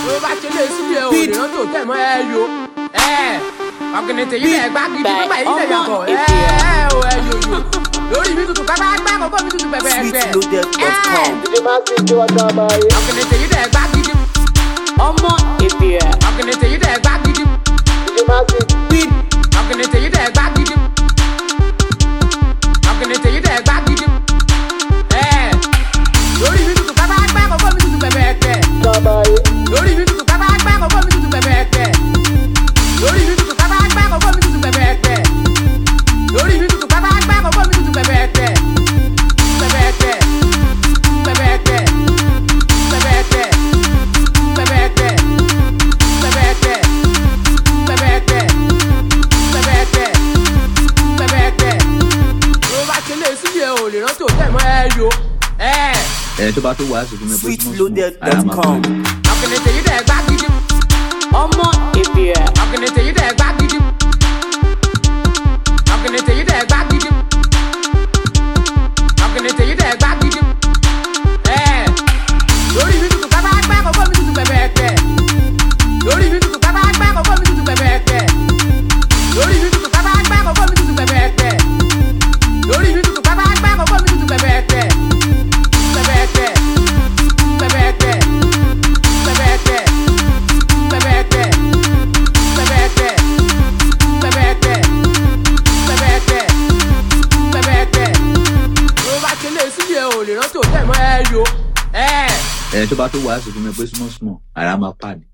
ló bá ṣe lé sílé o lè rántó tẹ̀ mọ́ ẹ yo ọ̀gẹ̀nẹ̀tẹ̀ yìí lẹ̀ gbá gidi nígbà yìí lẹ̀ yàtọ̀ o ẹ yo lórí mi tutù kápá gbá kókó mi tutù pẹ̀pẹ̀ ẹ̀gbẹ́ ọ̀gẹ̀nẹ̀tẹ̀ yìí lẹ̀ gbá gidi ọmọ ìbílẹ̀ ọ̀gẹ̀nẹ̀tẹ̀ yìí lẹ̀ gbá gidi ọ̀gẹ̀nẹ̀tẹ̀ yìí lẹ̀ gbá gidi ọ̀gẹ̀nẹ̀tẹ̀ yìí lẹ̀ gbá gidi lórí mi tutù kápá gbá kókó mi tutù pẹ̀pẹ̀ ẹ̀gbẹ́ lórí mi tutù kápá gbá kókó mi tutù pẹ̀pẹ̀ ẹ̀gbẹ́ lórí mi tutù kápá gbá kókó mi tutù pẹ̀pẹ̀ ẹ̀gbẹ́ lórí mi tutù kápá gbá kókó mi tutù pẹ̀pẹ̀ ẹ̀gbẹ́ tó bá tó wàásù fún mi pé sweetloaded.com ọ̀gẹ̀nẹ̀tẹ̀ yìí dẹ̀ gbá gidi ọmọ ìbílẹ̀ ọ̀gẹ̀nẹ̀tẹ̀ yìí dẹ̀ gbá gidi ọ̀gẹ̀nẹ̀tẹ̀ yìí dẹ̀ gbá gidi ọ̀gẹ̀nẹ̀tẹ̀ yìí dẹ̀ gbá gidi lórí mi tutù kápá gbá kókó mi tutù pẹ̀pẹ̀ ẹ̀gbẹ́ lórí mi tutù kápá gbá kókó mi tutù pẹ̀pẹ̀ ẹ̀gbẹ́ lórí mi tutù kápá gbá kókó mi tutù pẹ̀pẹ̀ ẹ̀gbẹ́ lórí mi tutù kápá gbá kókó mi tutù pẹ̀pẹ̀ ẹ̀gbẹ́. tó bá tó wàásù fún mi pé small ara máa pàdé.